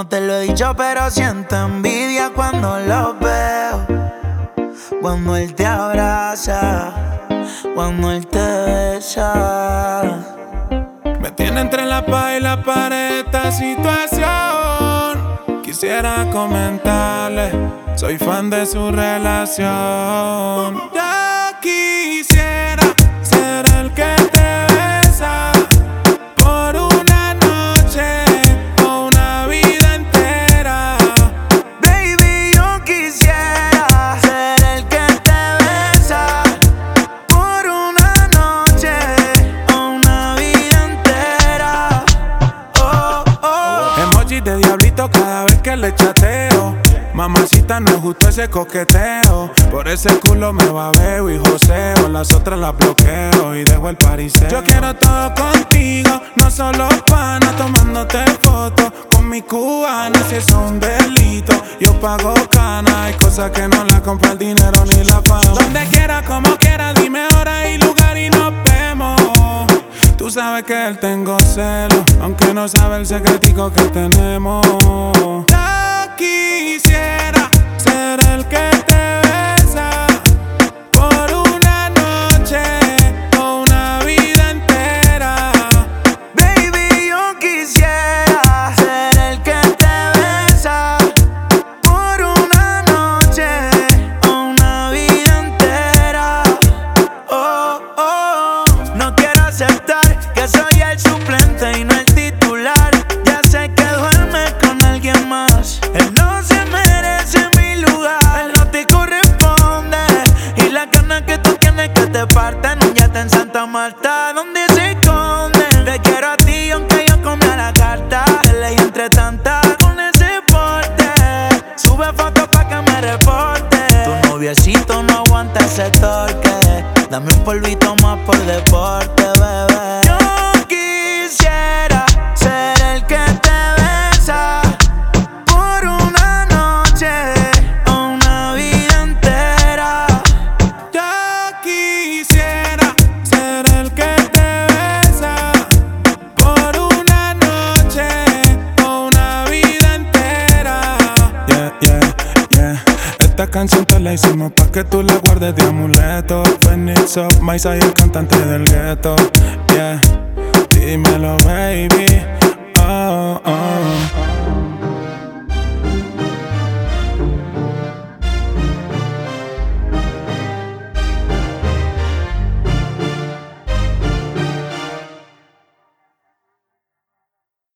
No te lo he dicho, pero siento envidia cuando lo veo. Cuando él te abraza, cuando él te besa. Me tiene entre la paz y la pared esta situación. Quisiera comentarle, soy fan de su relación. Ya quisiera ser el que te besa por una noche o una vida entera. Baby, yo quisiera ser el que te besa por una noche o una vida entera. Oh, oh. Emoji de diablito cada vez que le chateo. Mamacita, no es justo ese coqueteo. Por ese culo me babeo y joseo. Las otras las bloqueo y dejo el pariseo. Yo quiero todo contigo, no solo pana. Tomándote fotos con mi cubana. Si eso es un delito, yo pago cana. Hay cosas que no la compra el dinero ni la fama. Donde quiera, como quiera, dime hora y lugar y nos vemos. Tú sabes que él tengo celo, aunque no sabe el secretico que tenemos. Ya quisiera ser el que te besa por una noche o una vida entera. Baby, yo quisiera ser el que te besa por una noche o una vida entera. Oh, oh. No quiero aceptar que soy el suplente y no el titular. Ya sé que duerme con alguien más. Él no se merece mi lugar. Él no te corresponde. Y la ganas que tú tienes que te parten. Un yate en Santa Marta donde se esconden. Te quiero a ti aunque yo comía la carta. Te leí entre tantas con ese porte. Sube fotos pa' que me reporte. Tu noviecito no aguanta ese torque. Dame un polvito más por deporte, bebé. Yo quisiera ser el que te besa por una noche o una vida entera. Ya quisiera ser el que te besa por una noche o una vida entera. Yeah, yeah, yeah. Esta canción te la hicimos pa' que tú la guardes de amuleto. Phoenix Up, Maisa y el cantante del gueto. Yeah, dímelo baby.